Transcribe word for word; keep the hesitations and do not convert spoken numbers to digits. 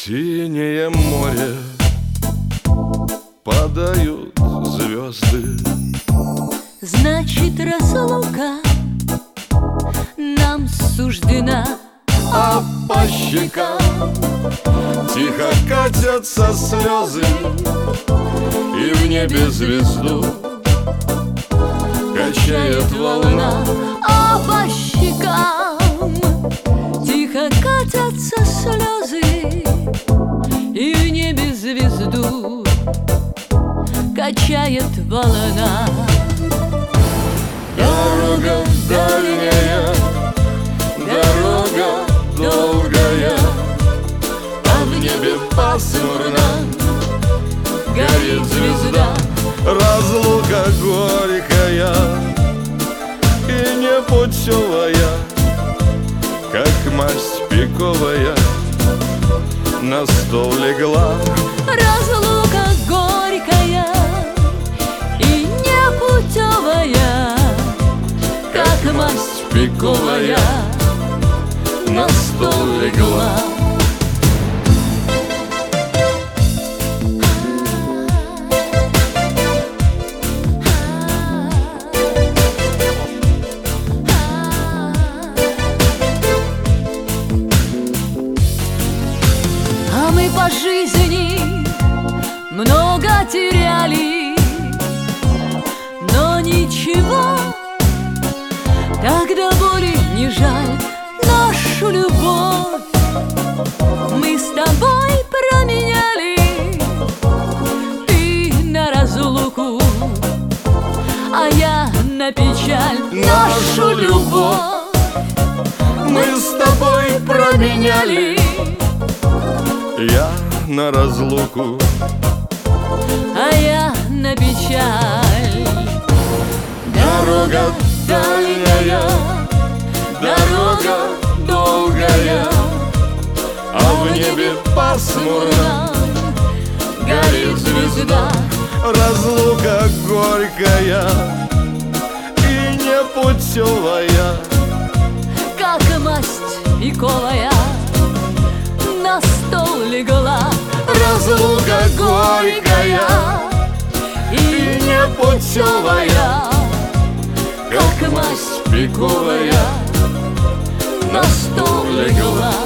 синее море падают звезды. Значит, разлука нам суждена, а по щекам тихо катятся слезы, и в небе звезду качает волна. а по щекам тихо катятся слезы, и в небе звезду качает волна. Дорога дальняя, дорога долгая, а в небе пасмурно горит звезда. Разлука горькая и непутевая, как масть пиковая, на стол легла. Разлука горькая и непутевая, как масть пиковая, на стол легла. А мы по жизни много теряли, но ничего, тогда боли не жаль. Нашу любовь мы с тобой променяли. Ты на разлуку, а я на печаль. Нашу любовь мы с тобой променяли. Я на разлуку, а я на печаль. Дорога дальняя, дорога долгая, а в небе пасмурно горит звезда. Разлука горькая и непутевая, как масть пиковая, на стол легла. разлука горькая и непутевая, как масть пиковая, на стол легла.